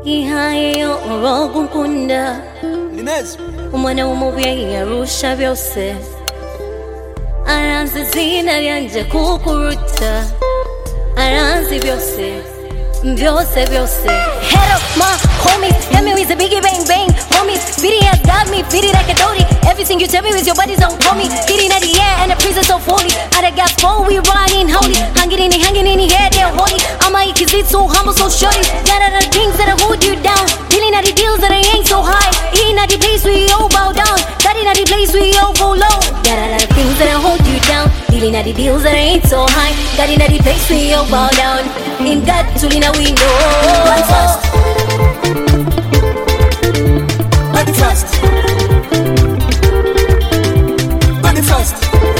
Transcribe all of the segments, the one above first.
Ihayo orogukunda Linez umwana w'umubyeyi yarusha byose aranzi zina ryanje kukuruta aranzi byose byose. Head up my homies, tell me is a biggie bang bang homies. Beating has got me, beat it like a dotty. Everything you tell me is your body's on me. Beating at the air and the prison so fully. Out of gas phone, we riding holy. Hanging in the air, they're holy. I'm a it so humble, so shorty. Got all the things that hold you down. Dealing at the deals that I ain't so high. Eating at the place we all bow down. Got in at the place we all go low. Got all the things that I hold you down. Dealing at the deals that I ain't so high. Got in at the place we all bow down. In God, Tulina we know. Manifest. Manifest. Manifest.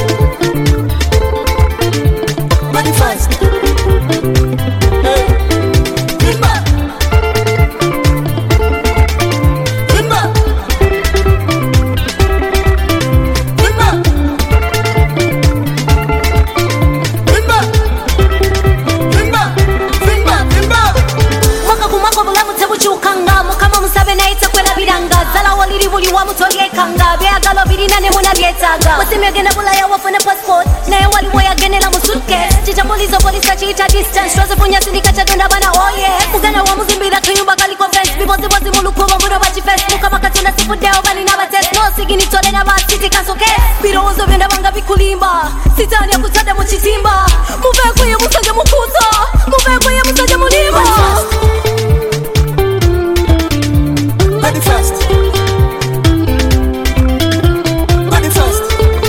Manifest. Hey. Kimba. Kimba. Kimba. Kimba. Kimba. Kimba. Kimba. Kumako bulamu tebuchukanga mukama musabe naye tekwela biranga zala waliri buli wa mutolie kanga byagalo birina ne muna byetaga wasimye gena bulaya wafune passport naye wali moya genera mu suitcase chitambulizo polisi chita distance shoze funya sindika chadonda bana oye mugana wa muzimbira kuyumba kaliko fence bibozi mulukuba muro bachi fence mukama katunda sifudeo bali na batest no sigini tole na basiti kasoke birozo byenda banga bikulimba sitani yakutade mu chitimba muve kuye musaje mukuza muve kuye musaje mulimba. Manifest. Manifest.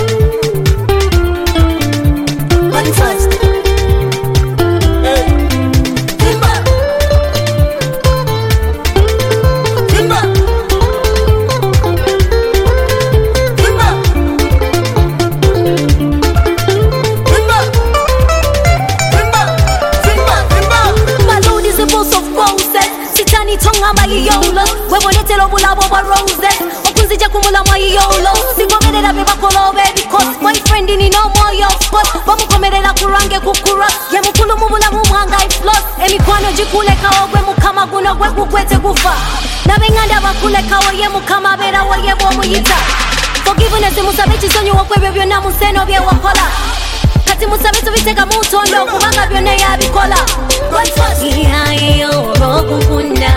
Manifest. Hey. Kimba. Kimba. Kimba. Kimba. Kimba. Kimba. Kimba. My Lord is a boss of roses. Sitani tonga my yolo. Webonetelo bulabo ba roses. Okunzija kumula my yolo. Singomerera beba kolo baby cause boyfriend ni no more your spot. Bamukomerera kurange kukura. Ye mukulu mubula mumanga ifloss. Emikwano jikule kawo gwe mukama guno gwe kukwete kufa. Nabenganda bakule kawo ye mukama bera wo ye bo muyita. Forgiveness musabechi sonyo wakwebyo byonna museno bye wakola. Kati musabetu biteka mutondo kubanga byonna yabikola. Ihayo orogukunda